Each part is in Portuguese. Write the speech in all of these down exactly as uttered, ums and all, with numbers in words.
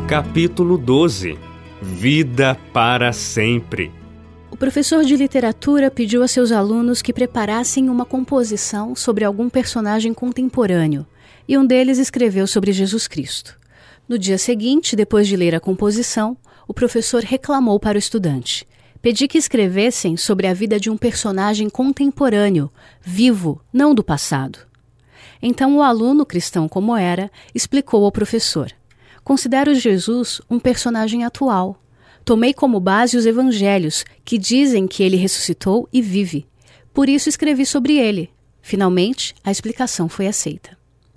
Capítulo doze. Vida para sempre. O professor de literatura pediu a seus alunos que preparassem uma composição sobre algum personagem contemporâneo, e um deles escreveu sobre Jesus Cristo. No dia seguinte, depois de ler a composição, o professor reclamou para o estudante: pedi que escrevessem sobre a vida de um personagem contemporâneo, vivo, não do passado. Então o aluno, cristão como era, explicou ao professor: considero Jesus um personagem atual. Tomei como base os evangelhos, que dizem que ele ressuscitou e vive. Por isso escrevi sobre ele. Finalmente, a explicação foi aceita.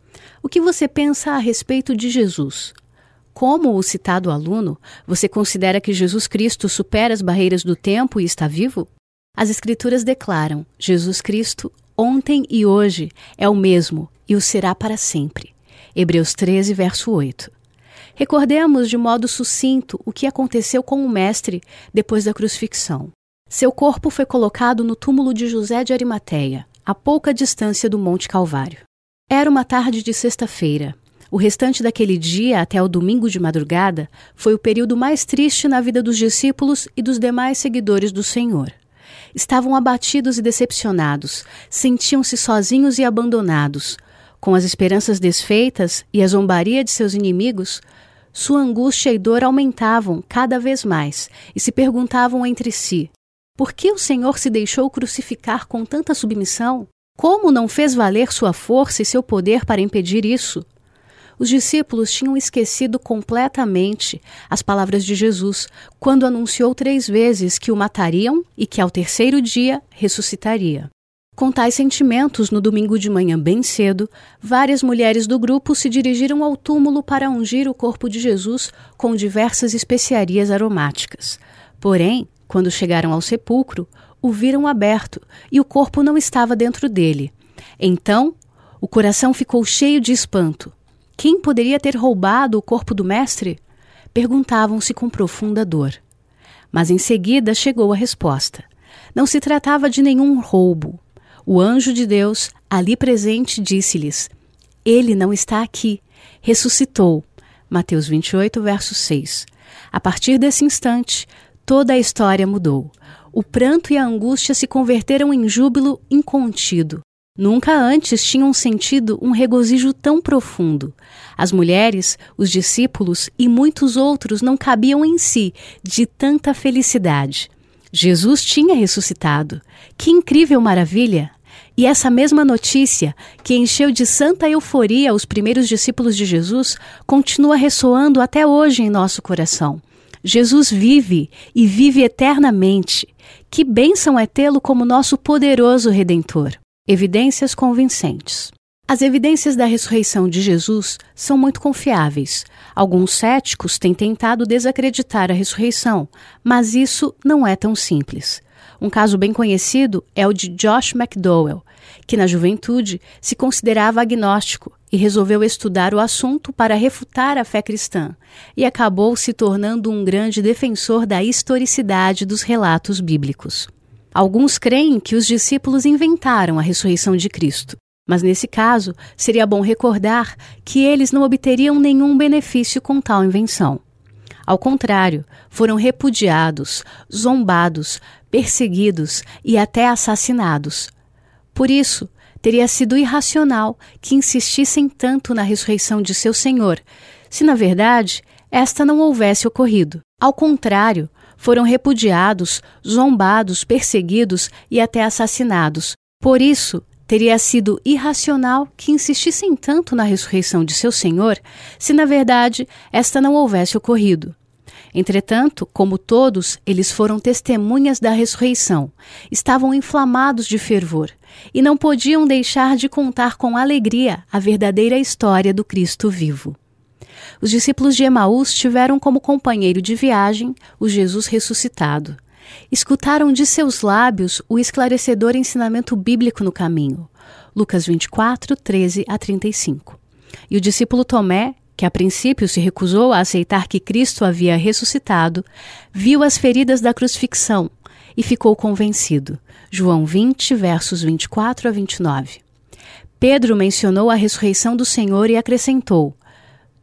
O que você pensa a respeito de Jesus? Como o citado aluno, você considera que Jesus Cristo supera as barreiras do tempo e está vivo? As Escrituras declaram: Jesus Cristo, ontem e hoje, é o mesmo e o será para sempre. Hebreus treze, verso oito. Recordemos de modo sucinto o que aconteceu com o Mestre depois da crucifixão. Seu corpo foi colocado no túmulo de José de Arimateia, a pouca distância do Monte Calvário. Era uma tarde de sexta-feira. O restante daquele dia, até o domingo de madrugada, foi o período mais triste na vida dos discípulos e dos demais seguidores do Senhor. Estavam abatidos e decepcionados, sentiam-se sozinhos e abandonados. Com as esperanças desfeitas e a zombaria de seus inimigos, sua angústia e dor aumentavam cada vez mais e se perguntavam entre si: por que o Senhor se deixou crucificar com tanta submissão? Como não fez valer sua força e seu poder para impedir isso? Os discípulos tinham esquecido completamente as palavras de Jesus quando anunciou três vezes que o matariam e que ao terceiro dia ressuscitaria. Com tais sentimentos, no domingo de manhã bem cedo, várias mulheres do grupo se dirigiram ao túmulo para ungir o corpo de Jesus com diversas especiarias aromáticas. Porém, quando chegaram ao sepulcro, o viram aberto e o corpo não estava dentro dele. Então, o coração ficou cheio de espanto. Quem poderia ter roubado o corpo do mestre? Perguntavam-se com profunda dor. Mas em seguida chegou a resposta. Não se tratava de nenhum roubo. O anjo de Deus, ali presente, disse-lhes: ele não está aqui, ressuscitou. Mateus vinte e oito, verso seis. A partir desse instante, toda a história mudou. O pranto e a angústia se converteram em júbilo incontido. Nunca antes tinham sentido um regozijo tão profundo. As mulheres, os discípulos e muitos outros não cabiam em si de tanta felicidade. Jesus tinha ressuscitado. Que incrível maravilha! E essa mesma notícia, que encheu de santa euforia os primeiros discípulos de Jesus, continua ressoando até hoje em nosso coração. Jesus vive e vive eternamente. Que bênção é tê-lo como nosso poderoso Redentor. Evidências convincentes. As evidências da ressurreição de Jesus são muito confiáveis. Alguns céticos têm tentado desacreditar a ressurreição, mas isso não é tão simples. Um caso bem conhecido é o de Josh McDowell, que na juventude se considerava agnóstico e resolveu estudar o assunto para refutar a fé cristã, e acabou se tornando um grande defensor da historicidade dos relatos bíblicos. Alguns creem que os discípulos inventaram a ressurreição de Cristo, mas nesse caso seria bom recordar que eles não obteriam nenhum benefício com tal invenção. Ao contrário, foram repudiados, zombados, perseguidos e até assassinados. Por isso, teria sido irracional que insistissem tanto na ressurreição de seu Senhor, se na verdade esta não houvesse ocorrido. Ao contrário, foram repudiados, zombados, perseguidos e até assassinados. Por isso, teria sido irracional que insistissem tanto na ressurreição de seu Senhor, se na verdade esta não houvesse ocorrido. Entretanto, como todos, eles foram testemunhas da ressurreição, estavam inflamados de fervor e não podiam deixar de contar com alegria a verdadeira história do Cristo vivo. Os discípulos de Emaús tiveram como companheiro de viagem o Jesus ressuscitado. Escutaram de seus lábios o esclarecedor ensinamento bíblico no caminho. Lucas vinte e quatro, treze a trinta e cinco. E o discípulo Tomé, que a princípio se recusou a aceitar que Cristo havia ressuscitado, viu as feridas da crucifixão e ficou convencido. João vinte, versos vinte e quatro a vinte e nove. Pedro mencionou a ressurreição do Senhor e acrescentou: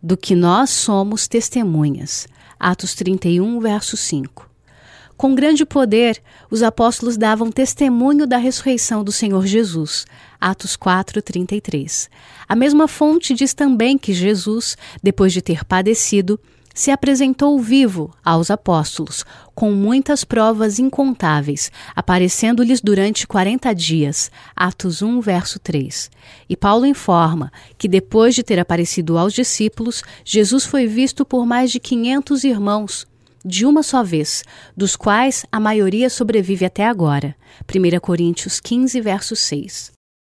do que nós somos testemunhas. Atos trinta e um, verso cinco. Com grande poder, os apóstolos davam testemunho da ressurreição do Senhor Jesus. Atos quatro, trinta e três. A mesma fonte diz também que Jesus, depois de ter padecido, se apresentou vivo aos apóstolos, com muitas provas incontáveis, aparecendo-lhes durante quarenta dias. Atos um, verso três. E Paulo informa que depois de ter aparecido aos discípulos, Jesus foi visto por mais de quinhentos irmãos, de uma só vez, dos quais a maioria sobrevive até agora. primeira Coríntios quinze, verso seis.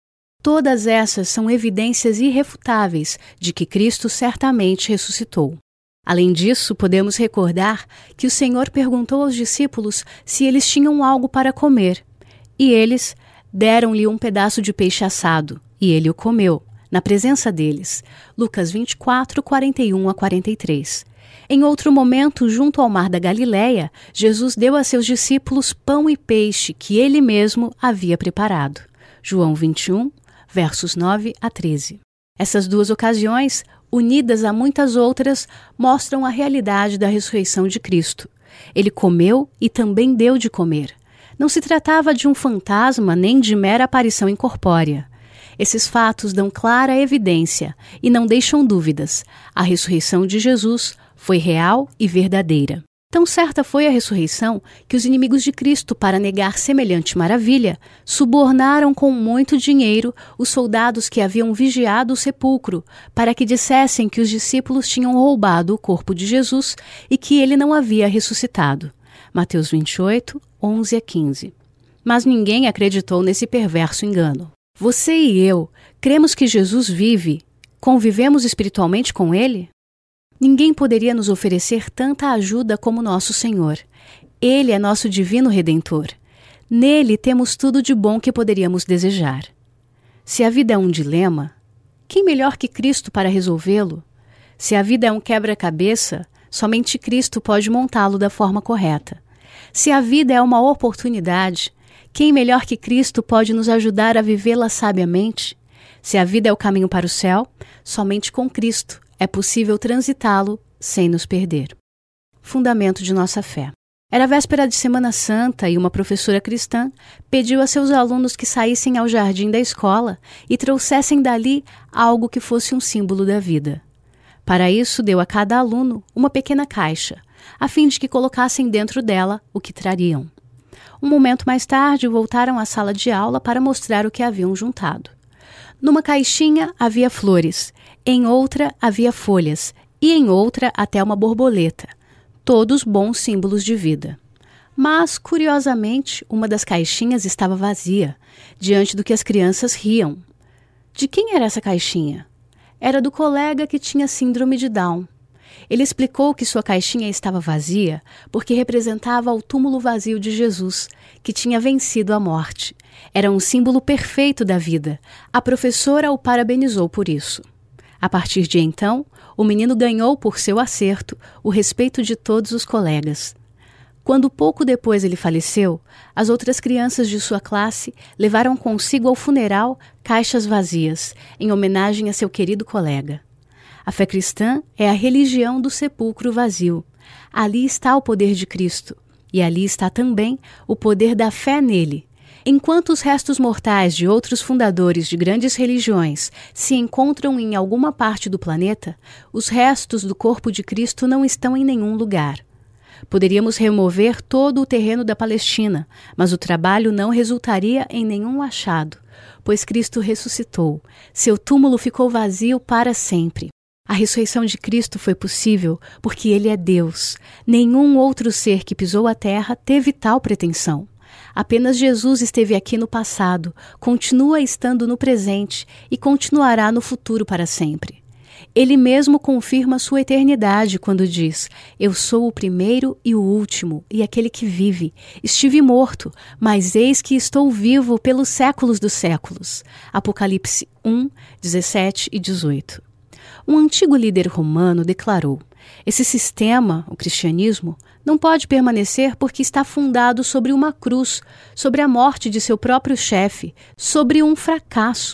Todas essas são evidências irrefutáveis de que Cristo certamente ressuscitou. Além disso, podemos recordar que o Senhor perguntou aos discípulos se eles tinham algo para comer, e eles deram-lhe um pedaço de peixe assado, e ele o comeu, na presença deles. Lucas vinte e quatro, quarenta e um a quarenta e três. Em outro momento, junto ao mar da Galileia, Jesus deu a seus discípulos pão e peixe que ele mesmo havia preparado. João vinte e um, versos nove a treze. Essas duas ocasiões, unidas a muitas outras, mostram a realidade da ressurreição de Cristo. Ele comeu e também deu de comer. Não se tratava de um fantasma nem de mera aparição incorpórea. Esses fatos dão clara evidência e não deixam dúvidas. A ressurreição de Jesus foi real e verdadeira. Tão certa foi a ressurreição que os inimigos de Cristo, para negar semelhante maravilha, subornaram com muito dinheiro os soldados que haviam vigiado o sepulcro, para que dissessem que os discípulos tinham roubado o corpo de Jesus e que ele não havia ressuscitado. Mateus vinte e oito, onze a quinze. Mas ninguém acreditou nesse perverso engano. Você e eu cremos que Jesus vive? Convivemos espiritualmente com ele? Ninguém poderia nos oferecer tanta ajuda como nosso Senhor. Ele é nosso divino Redentor. Nele temos tudo de bom que poderíamos desejar. Se a vida é um dilema, quem melhor que Cristo para resolvê-lo? Se a vida é um quebra-cabeça, somente Cristo pode montá-lo da forma correta. Se a vida é uma oportunidade, quem melhor que Cristo pode nos ajudar a vivê-la sabiamente? Se a vida é o caminho para o céu, somente com Cristo é possível transitá-lo sem nos perder. Fundamento de nossa fé. Era véspera de Semana Santa e uma professora cristã pediu a seus alunos que saíssem ao jardim da escola e trouxessem dali algo que fosse um símbolo da vida. Para isso, deu a cada aluno uma pequena caixa, a fim de que colocassem dentro dela o que trariam. Um momento mais tarde, voltaram à sala de aula para mostrar o que haviam juntado. Numa caixinha havia flores, em outra havia folhas e em outra até uma borboleta, todos bons símbolos de vida. Mas, curiosamente, uma das caixinhas estava vazia, diante do que as crianças riam. De quem era essa caixinha? Era do colega que tinha síndrome de Down. Ele explicou que sua caixinha estava vazia porque representava o túmulo vazio de Jesus, que tinha vencido a morte. Era um símbolo perfeito da vida. A professora o parabenizou por isso. A partir de então, o menino ganhou por seu acerto o respeito de todos os colegas. Quando pouco depois ele faleceu, as outras crianças de sua classe levaram consigo ao funeral caixas vazias, em homenagem a seu querido colega. A fé cristã é a religião do sepulcro vazio. Ali está o poder de Cristo, e ali está também o poder da fé nele. Enquanto os restos mortais de outros fundadores de grandes religiões se encontram em alguma parte do planeta, os restos do corpo de Cristo não estão em nenhum lugar. Poderíamos remover todo o terreno da Palestina, mas o trabalho não resultaria em nenhum achado, pois Cristo ressuscitou. Seu túmulo ficou vazio para sempre. A ressurreição de Cristo foi possível porque Ele é Deus. Nenhum outro ser que pisou a terra teve tal pretensão. Apenas Jesus esteve aqui no passado, continua estando no presente e continuará no futuro para sempre. Ele mesmo confirma sua eternidade quando diz: Eu sou o primeiro e o último, e aquele que vive. Estive morto, mas eis que estou vivo pelos séculos dos séculos. Apocalipse um, dezessete e dezoito. Um antigo líder romano declarou: Esse sistema, o cristianismo, não pode permanecer porque está fundado sobre uma cruz, sobre a morte de seu próprio chefe, sobre um fracasso.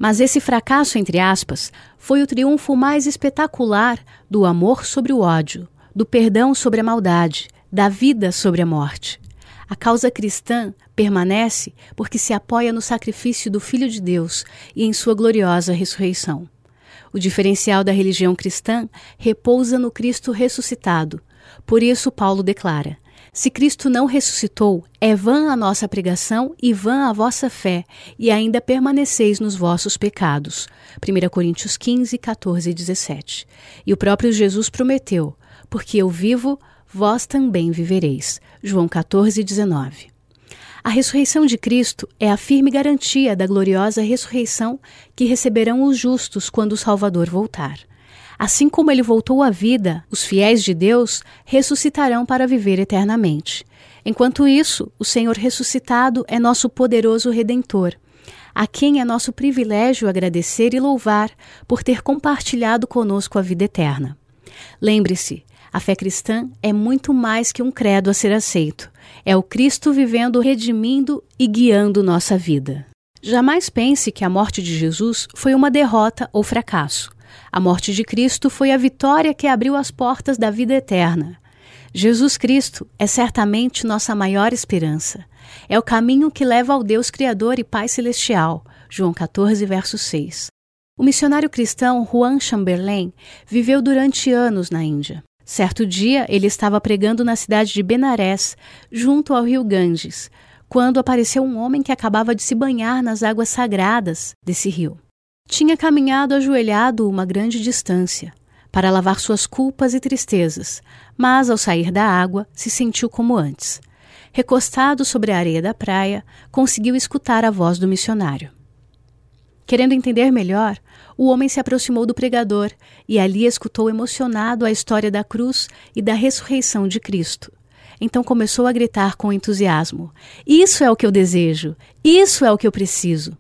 Mas esse fracasso, entre aspas, foi o triunfo mais espetacular do amor sobre o ódio, do perdão sobre a maldade, da vida sobre a morte. A causa cristã permanece porque se apoia no sacrifício do Filho de Deus e em sua gloriosa ressurreição. O diferencial da religião cristã repousa no Cristo ressuscitado. Por isso, Paulo declara: se Cristo não ressuscitou, é vã a nossa pregação e vã a vossa fé, e ainda permaneceis nos vossos pecados. primeira Coríntios quinze, quatorze e dezessete. E o próprio Jesus prometeu: porque eu vivo, vós também vivereis. João quatorze, dezenove. A ressurreição de Cristo é a firme garantia da gloriosa ressurreição que receberão os justos quando o Salvador voltar. Assim como ele voltou à vida, os fiéis de Deus ressuscitarão para viver eternamente. Enquanto isso, o Senhor ressuscitado é nosso poderoso Redentor, a quem é nosso privilégio agradecer e louvar por ter compartilhado conosco a vida eterna. Lembre-se, a fé cristã é muito mais que um credo a ser aceito. É o Cristo vivendo, redimindo e guiando nossa vida. Jamais pense que a morte de Jesus foi uma derrota ou fracasso. A morte de Cristo foi a vitória que abriu as portas da vida eterna. Jesus Cristo é certamente nossa maior esperança. É o caminho que leva ao Deus Criador e Pai Celestial. João quatorze, verso seis. O missionário cristão Juan Chamberlain viveu durante anos na Índia. Certo dia, ele estava pregando na cidade de Benarés, junto ao rio Ganges, quando apareceu um homem que acabava de se banhar nas águas sagradas desse rio. Tinha caminhado ajoelhado uma grande distância para lavar suas culpas e tristezas, mas ao sair da água se sentiu como antes. Recostado sobre a areia da praia, conseguiu escutar a voz do missionário. Querendo entender melhor, o homem se aproximou do pregador e ali escutou emocionado a história da cruz e da ressurreição de Cristo. Então começou a gritar com entusiasmo: "Isso é o que eu desejo! Isso é o que eu preciso!"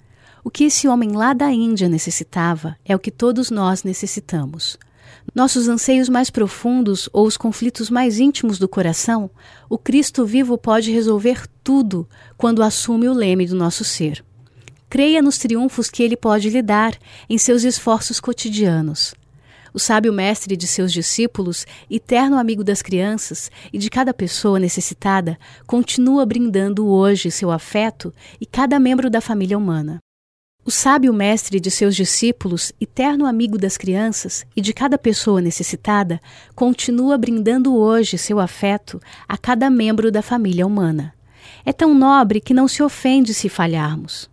O que esse homem lá da Índia necessitava é o que todos nós necessitamos. Nossos anseios mais profundos ou os conflitos mais íntimos do coração, o Cristo vivo pode resolver tudo quando assume o leme do nosso ser. Creia nos triunfos que ele pode lhe dar em seus esforços cotidianos. O sábio mestre de seus discípulos, eterno amigo das crianças e de cada pessoa necessitada, continua brindando hoje seu afeto e cada membro da família humana. O sábio mestre de seus discípulos, eterno amigo das crianças e de cada pessoa necessitada, continua brindando hoje seu afeto a cada membro da família humana. É tão nobre que não se ofende se falharmos.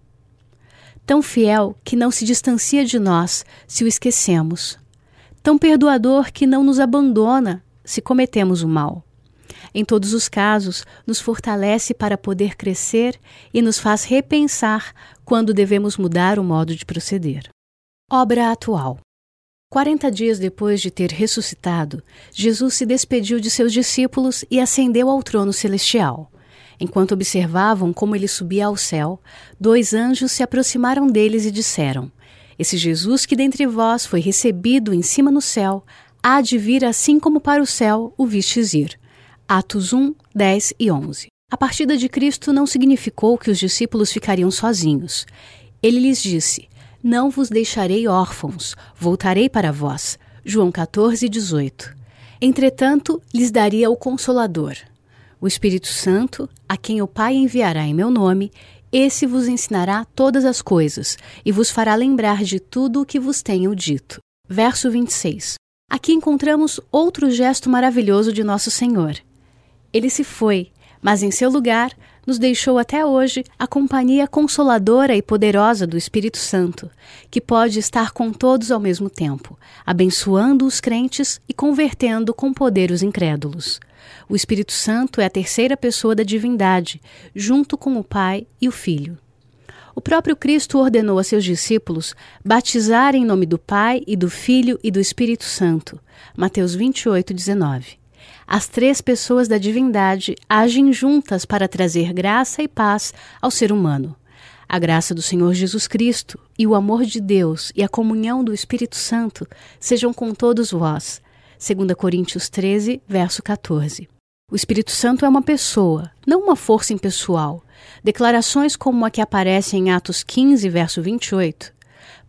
Tão fiel que não se distancia de nós se o esquecemos. Tão perdoador que não nos abandona se cometemos o mal. Em todos os casos, nos fortalece para poder crescer e nos faz repensar quando devemos mudar o modo de proceder. Obra atual. Quarenta dias depois de ter ressuscitado, Jesus se despediu de seus discípulos e ascendeu ao trono celestial. Enquanto observavam como ele subia ao céu, dois anjos se aproximaram deles e disseram: "Esse Jesus que dentre vós foi recebido em cima no céu, há de vir assim como para o céu o vistes ir." Atos um, dez e onze. A partida de Cristo não significou que os discípulos ficariam sozinhos. Ele lhes disse: "Não vos deixarei órfãos, voltarei para vós." João quatorze, dezoito. Entretanto, lhes daria o Consolador, o Espírito Santo, a quem o Pai enviará em meu nome. Esse vos ensinará todas as coisas e vos fará lembrar de tudo o que vos tenho dito. Verso vinte e seis. Aqui encontramos outro gesto maravilhoso de nosso Senhor. Ele se foi, mas em seu lugar nos deixou até hoje a companhia consoladora e poderosa do Espírito Santo, que pode estar com todos ao mesmo tempo, abençoando os crentes e convertendo com poder os incrédulos. O Espírito Santo é a terceira pessoa da divindade, junto com o Pai e o Filho. O próprio Cristo ordenou a seus discípulos batizar em nome do Pai e do Filho e do Espírito Santo. Mateus vinte e oito, dezenove. As três pessoas da divindade agem juntas para trazer graça e paz ao ser humano. A graça do Senhor Jesus Cristo e o amor de Deus e a comunhão do Espírito Santo sejam com todos vós. segunda Coríntios treze, verso quatorze. O Espírito Santo é uma pessoa, não uma força impessoal. Declarações como a que aparece em Atos quinze, verso vinte e oito,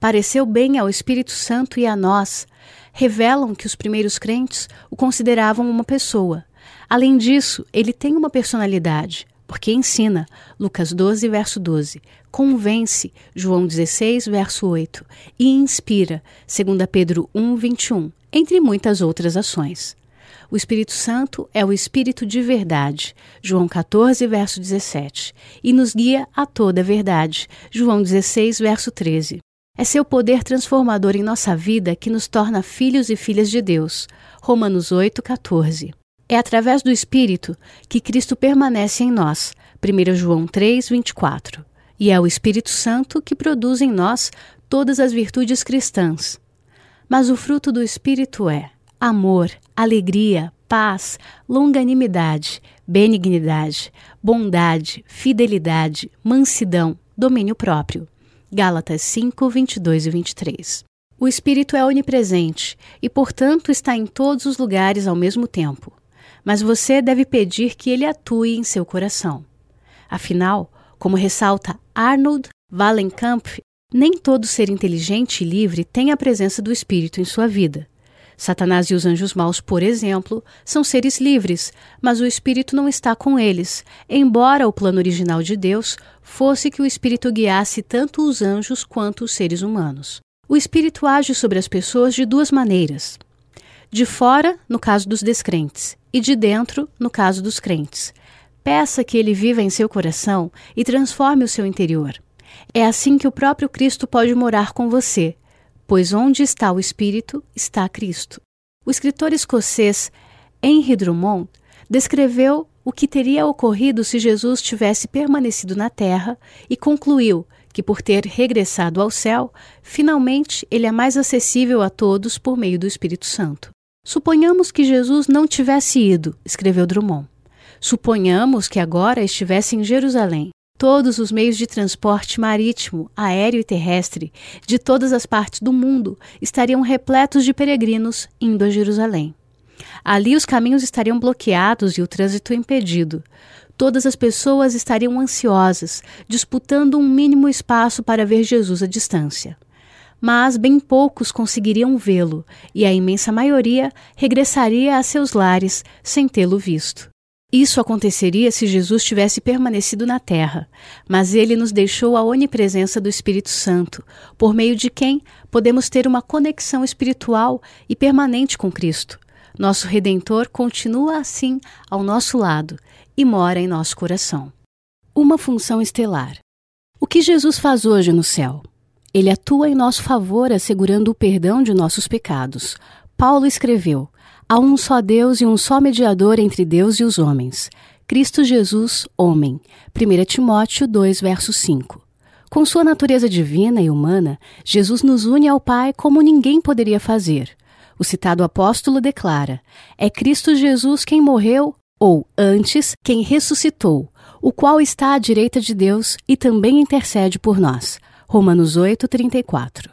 pareceu bem ao Espírito Santo e a nós, revelam que os primeiros crentes o consideravam uma pessoa. Além disso, ele tem uma personalidade, porque ensina, Lucas doze, verso doze, convence, João dezesseis, verso oito, e inspira, dois Pedro um, vinte e um, entre muitas outras ações. O Espírito Santo é o Espírito de verdade, João quatorze, verso dezessete, e nos guia a toda a verdade, João dezesseis, verso treze. É seu poder transformador em nossa vida que nos torna filhos e filhas de Deus, Romanos oito, quatorze. É através do Espírito que Cristo permanece em nós, primeiro João três, vinte e quatro. E é o Espírito Santo que produz em nós todas as virtudes cristãs. Mas o fruto do Espírito é amor, alegria, paz, longanimidade, benignidade, bondade, fidelidade, mansidão, domínio próprio. Gálatas cinco, vinte e dois e vinte e três. O Espírito é onipresente e, portanto, está em todos os lugares ao mesmo tempo. Mas você deve pedir que ele atue em seu coração. Afinal, como ressalta Arnold Wallenkamp, nem todo ser inteligente e livre tem a presença do Espírito em sua vida. Satanás e os anjos maus, por exemplo, são seres livres, mas o Espírito não está com eles, embora o plano original de Deus fosse que o Espírito guiasse tanto os anjos quanto os seres humanos. O Espírito age sobre as pessoas de duas maneiras. De fora, no caso dos descrentes, e de dentro, no caso dos crentes. Peça que ele viva em seu coração e transforme o seu interior. É assim que o próprio Cristo pode morar com você, pois onde está o Espírito, está Cristo. O escritor escocês Henry Drummond descreveu o que teria ocorrido se Jesus tivesse permanecido na terra e concluiu que, por ter regressado ao céu, finalmente ele é mais acessível a todos por meio do Espírito Santo. Suponhamos que Jesus não tivesse ido, escreveu Drummond. Suponhamos que agora estivesse em Jerusalém. Todos os meios de transporte marítimo, aéreo e terrestre de todas as partes do mundo estariam repletos de peregrinos indo a Jerusalém. Ali os caminhos estariam bloqueados e o trânsito impedido. Todas as pessoas estariam ansiosas, disputando um mínimo espaço para ver Jesus à distância. Mas bem poucos conseguiriam vê-lo, e a imensa maioria regressaria a seus lares sem tê-lo visto. Isso aconteceria se Jesus tivesse permanecido na terra, mas ele nos deixou a onipresença do Espírito Santo, por meio de quem podemos ter uma conexão espiritual e permanente com Cristo. Nosso Redentor continua assim ao nosso lado e mora em nosso coração. Uma função estelar. O que Jesus faz hoje no céu? Ele atua em nosso favor, assegurando o perdão de nossos pecados. Paulo escreveu: há um só Deus e um só mediador entre Deus e os homens, Cristo Jesus, homem. primeiro Timóteo dois, verso cinco. Com sua natureza divina e humana, Jesus nos une ao Pai como ninguém poderia fazer. O citado apóstolo declara: é Cristo Jesus quem morreu, ou, antes, quem ressuscitou, o qual está à direita de Deus e também intercede por nós. Romanos oito, trinta e quatro.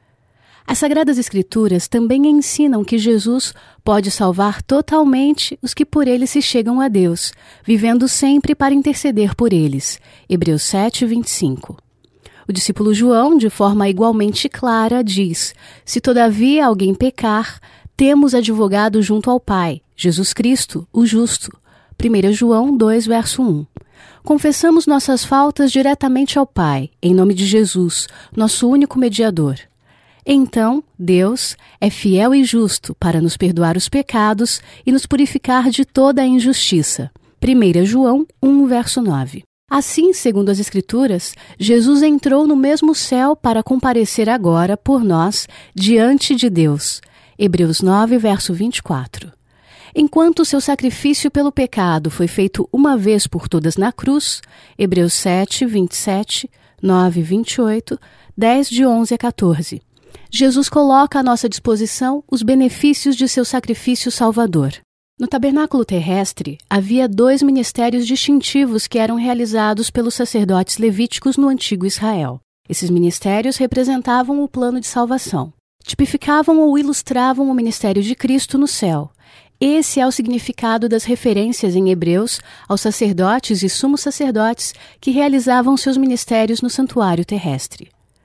As Sagradas Escrituras também ensinam que Jesus pode salvar totalmente os que por ele se chegam a Deus, vivendo sempre para interceder por eles. Hebreus sete, vinte e cinco. O discípulo João, de forma igualmente clara, diz: se todavia alguém pecar, temos advogado junto ao Pai, Jesus Cristo, o justo. primeiro João dois, verso um. Confessamos nossas faltas diretamente ao Pai, em nome de Jesus, nosso único mediador. Então, Deus é fiel e justo para nos perdoar os pecados e nos purificar de toda a injustiça. primeiro João um, verso nove. Assim, segundo as Escrituras, Jesus entrou no mesmo céu para comparecer agora por nós diante de Deus. Hebreus nove, verso vinte e quatro. Enquanto seu sacrifício pelo pecado foi feito uma vez por todas na cruz, Hebreus sete, vinte e sete, nove, vinte e oito, dez, de onze a quatorze. Jesus coloca à nossa disposição os benefícios de seu sacrifício salvador. No tabernáculo terrestre, havia dois ministérios distintivos que eram realizados pelos sacerdotes levíticos no antigo Israel. Esses ministérios representavam o plano de salvação. Tipificavam ou ilustravam o ministério de Cristo no céu. Esse é o significado das referências em Hebreus aos sacerdotes e sumos sacerdotes que realizavam seus ministérios no santuário terrestre.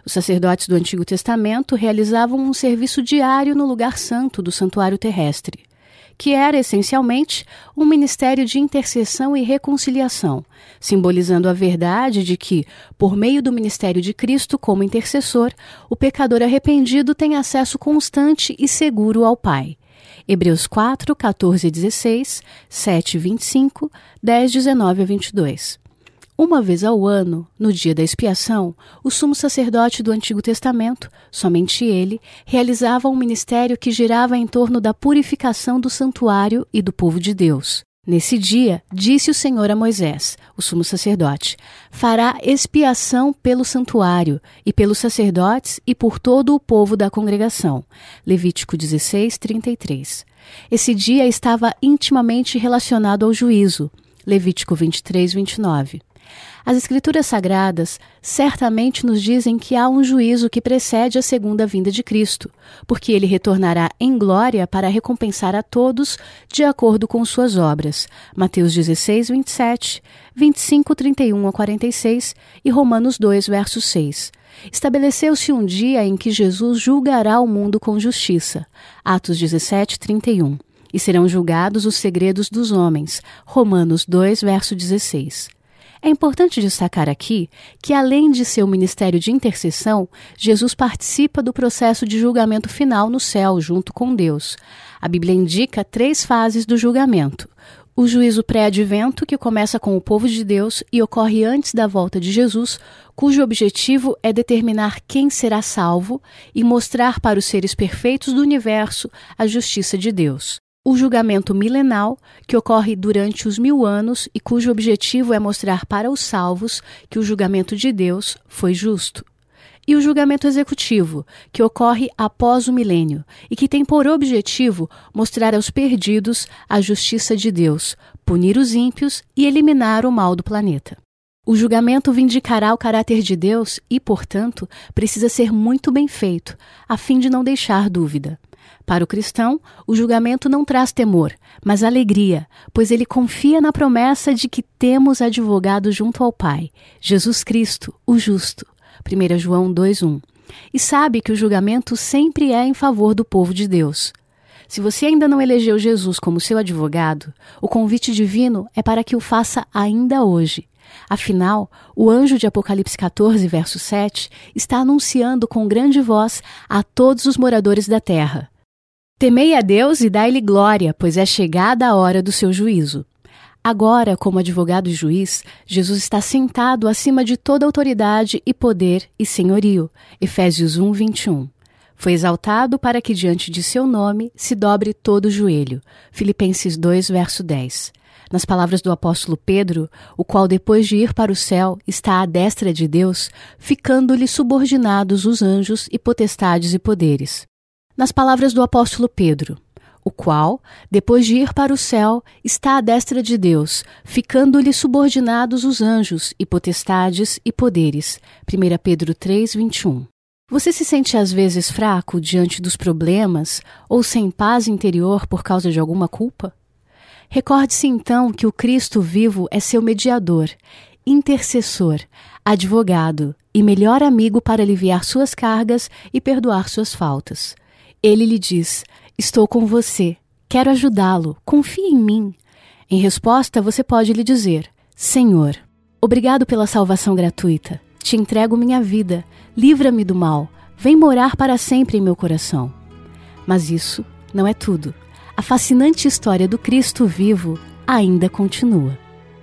Os sacerdotes do Antigo Testamento realizavam um serviço diário no lugar santo do santuário terrestre, que era, essencialmente, um ministério de intercessão e reconciliação, simbolizando a verdade de que, por meio do ministério de Cristo como intercessor, o pecador arrependido tem acesso constante e seguro ao Pai. Hebreus quatro, catorze a dezesseis, sete, vinte e cinco, dez, dezenove a vinte e dois. Uma vez ao ano, no dia da expiação, o sumo sacerdote do Antigo Testamento, somente ele, realizava um ministério que girava em torno da purificação do santuário e do povo de Deus. Nesse dia, disse o Senhor a Moisés, o sumo sacerdote, fará expiação pelo santuário e pelos sacerdotes e por todo o povo da congregação. Levítico dezesseis, trinta e três. Esse dia estava intimamente relacionado ao juízo. Levítico vinte e três, vinte e nove. As Escrituras Sagradas certamente nos dizem que há um juízo que precede a segunda vinda de Cristo, porque ele retornará em glória para recompensar a todos de acordo com suas obras. Mateus dezesseis, vinte e sete, vinte e cinco, trinta e um a quarenta e seis e Romanos dois, verso seis. Estabeleceu-se um dia em que Jesus julgará o mundo com justiça. Atos dezessete, trinta e um. E serão julgados os segredos dos homens. Romanos dois, verso dezesseis. É importante destacar aqui que, além de seu ministério de intercessão, Jesus participa do processo de julgamento final no céu, junto com Deus. A Bíblia indica três fases do julgamento. O juízo pré-advento, que começa com o povo de Deus e ocorre antes da volta de Jesus, cujo objetivo é determinar quem será salvo e mostrar para os seres perfeitos do universo a justiça de Deus. O julgamento milenal, que ocorre durante os mil anos e cujo objetivo é mostrar para os salvos que o julgamento de Deus foi justo. E o julgamento executivo, que ocorre após o milênio e que tem por objetivo mostrar aos perdidos a justiça de Deus, punir os ímpios e eliminar o mal do planeta. O julgamento vindicará o caráter de Deus e, portanto, precisa ser muito bem feito, a fim de não deixar dúvida. Para o cristão, o julgamento não traz temor, mas alegria, pois ele confia na promessa de que temos advogado junto ao Pai, Jesus Cristo, o justo, primeira João dois, um, e sabe que o julgamento sempre é em favor do povo de Deus. Se você ainda não elegeu Jesus como seu advogado, o convite divino é para que o faça ainda hoje. Afinal, o anjo de Apocalipse catorze, verso sete, está anunciando com grande voz a todos os moradores da terra: temei a Deus e dai-lhe glória, pois é chegada a hora do seu juízo. Agora, como advogado e juiz, Jesus está sentado acima de toda autoridade e poder e senhorio. Efésios um, vinte e um. Foi exaltado para que diante de seu nome se dobre todo o joelho. Filipenses dois, verso dez. Nas palavras do apóstolo Pedro, o qual depois de ir para o céu está à destra de Deus, ficando-lhe subordinados os anjos e potestades e poderes. Nas palavras do apóstolo Pedro, o qual, depois de ir para o céu, está à destra de Deus, ficando-lhe subordinados os anjos e potestades e poderes. primeira Pedro três, vinte e um. Você se sente às vezes fraco diante dos problemas ou sem paz interior por causa de alguma culpa? Recorde-se então que o Cristo vivo é seu mediador, intercessor, advogado e melhor amigo para aliviar suas cargas e perdoar suas faltas. Ele lhe diz: estou com você, quero ajudá-lo, confie em mim. Em resposta, você pode lhe dizer: Senhor, obrigado pela salvação gratuita, te entrego minha vida, livra-me do mal, vem morar para sempre em meu coração. Mas isso não é tudo. A fascinante história do Cristo vivo ainda continua.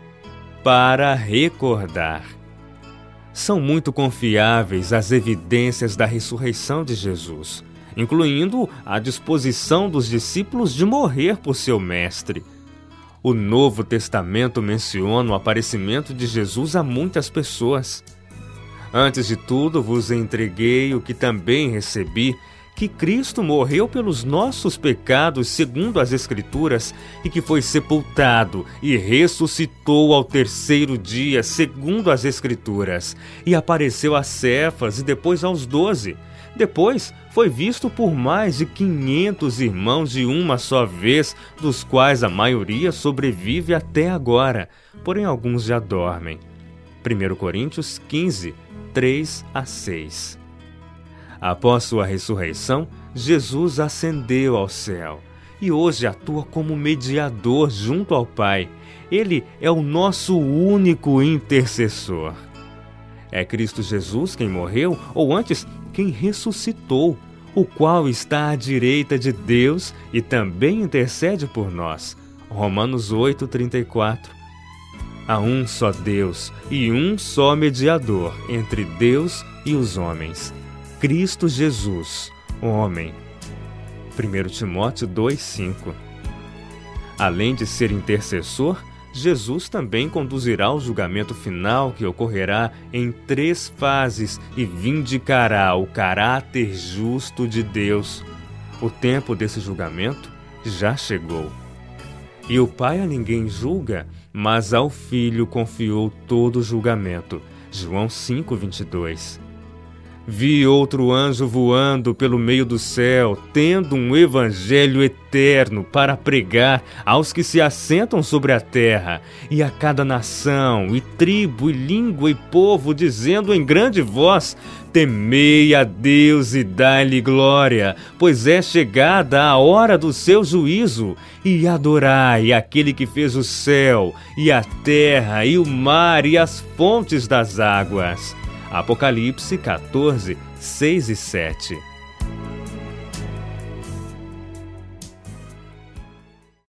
Para recordar. São muito confiáveis as evidências da ressurreição de Jesus, incluindo a disposição dos discípulos de morrer por seu mestre. O Novo Testamento menciona o aparecimento de Jesus a muitas pessoas. Antes de tudo, vos entreguei o que também recebi, que Cristo morreu pelos nossos pecados segundo as Escrituras e que foi sepultado e ressuscitou ao terceiro dia segundo as Escrituras e apareceu a Cefas e depois aos doze. Depois foi visto por mais de quinhentos irmãos de uma só vez, dos quais a maioria sobrevive até agora, porém alguns já dormem. primeira Coríntios quinze, três a seis. Após sua ressurreição, Jesus ascendeu ao céu e hoje atua como mediador junto ao Pai. Ele é o nosso único intercessor. É Cristo Jesus quem morreu, ou antes, quem ressuscitou, o qual está à direita de Deus e também intercede por nós. Romanos oito, trinta e quatro. Há um só Deus e um só mediador entre Deus e os homens, Cristo Jesus, homem. primeiro Timóteo dois, cinco. Além de ser intercessor, Jesus também conduzirá o julgamento final que ocorrerá em três fases e vindicará o caráter justo de Deus. O tempo desse julgamento já chegou. E o Pai a ninguém julga, mas ao Filho confiou todo o julgamento. João cinco, vinte e dois. Vi outro anjo voando pelo meio do céu, tendo um evangelho eterno para pregar aos que se assentam sobre a terra, e a cada nação, e tribo, e língua, e povo, dizendo em grande voz: temei a Deus e dai-lhe glória, pois é chegada a hora do seu juízo, e adorai aquele que fez o céu, e a terra, e o mar, e as fontes das águas. Apocalipse quatorze, seis e sete.